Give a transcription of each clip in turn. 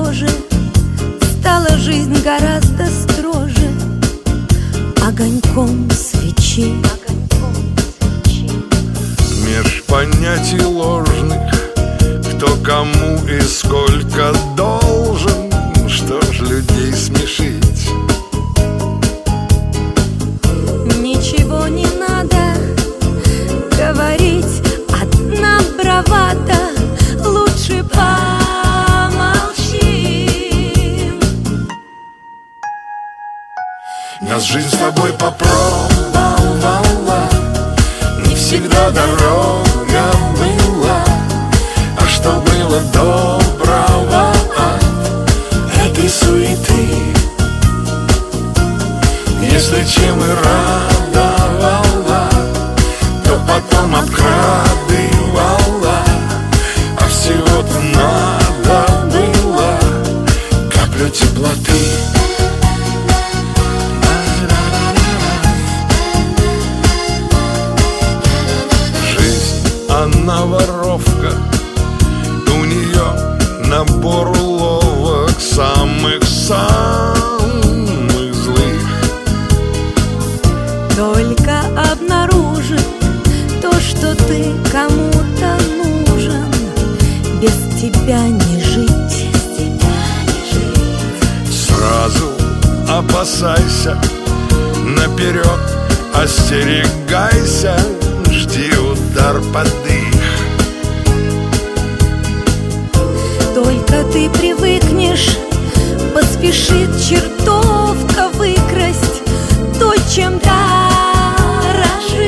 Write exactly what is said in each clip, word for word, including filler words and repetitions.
тоже стала жизнь гораздо строже огоньком свечи. Меж понятий ложных, кто кому и сколько должен, что ж людей смешить? Ничего не надо говорить, одна бравада, лучше помолчим. Нас жизнь с тобой попробовала, не всегда дорога была. А что было доброго от этой суеты? Если чем и радовала, то потом обкрадывала. А всего-то надо было каплю теплоты. Она воровка, у нее набор уловок самых-самых злых. Только обнаружит то, что ты кому-то нужен, без тебя не жить. Сразу опасайся, наперед остерегайся, жди удар под дых. Только ты привыкнешь, поспешит чертовка выкрасть то, чем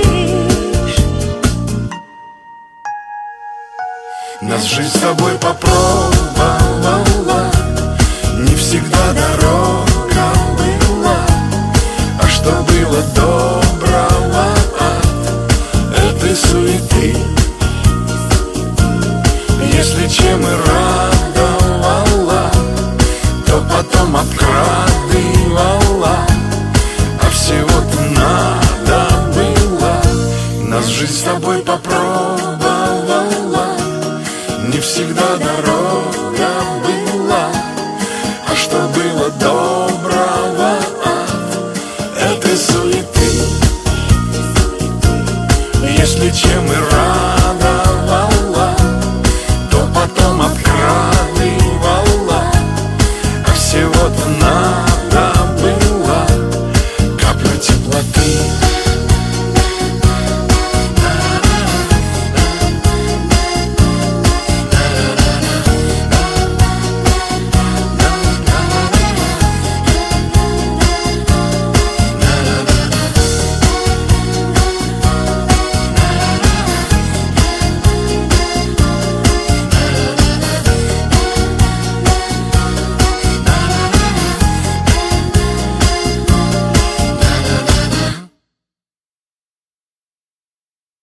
дорожишь. Нас жизнь с тобой попробует.